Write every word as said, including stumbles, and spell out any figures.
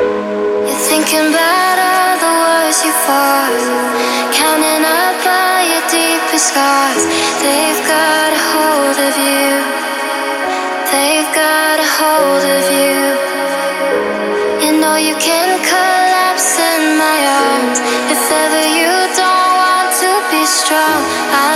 You're thinking about all the wars you fought, counting up all your deepest scars. They've got a hold of you. They've got a hold of you. You know you can collapse in my arms if ever you don't want to be strong. I